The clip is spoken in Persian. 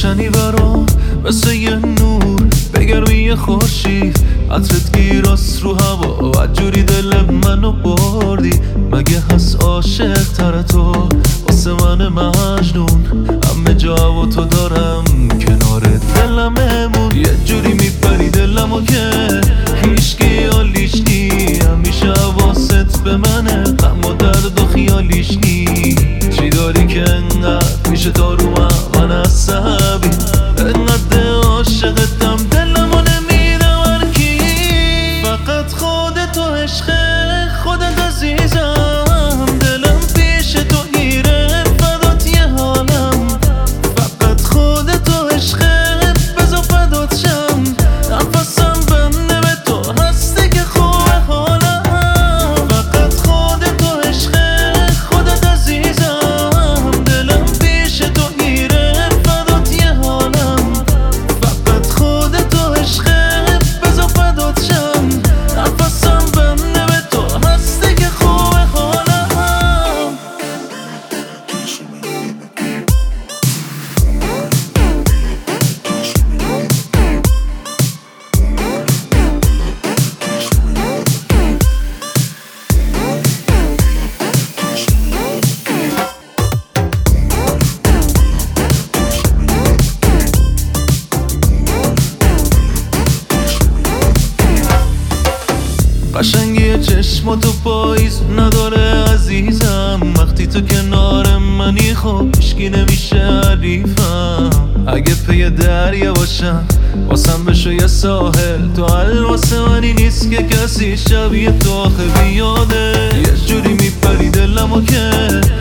روشنی برام مثل یه نور بگرمی خورشید، عطرت گیراست رو هوا، عجوری دل منو بردی. مگه هست عاشق تر تو واسه من مجنون؟ همه جا و تو دارم کنار دلم امون، یه جوری میپری دلمو که هیچکی حالیش نی، همیشه حواست به منه، غم و درد و خیالیش نی. چی داری که انقدر میشه تا رو من عصبی، انقدر عاشقتم دلمو نمیده هرکی. فقط خودت و عشق خودت عزیزم، دلم پیش تو گیره فدات یه حالم. فقط خودت و عشق بذار فدات شم، نفسم بنده به تو هستی که خوبه حالم. فقط خودت و عشق خودت عزیزم، دلم پیش تو گیره فدات یه حالم. فقط خودت و عشق بذار فدات شم، نفسم بنده به تو هستی که خوبه حالم. قشنگی چشماتو پاییز نداره عزیزم، وقتی تو کنار منی خب هیچکی نمیشه حریفم. اگه پی دریا باشم واسم بشو یه ساحل، تو حل واسه منی نیست که کسی شبیه تو آخه بیاده. یه جوری میپری دلمو که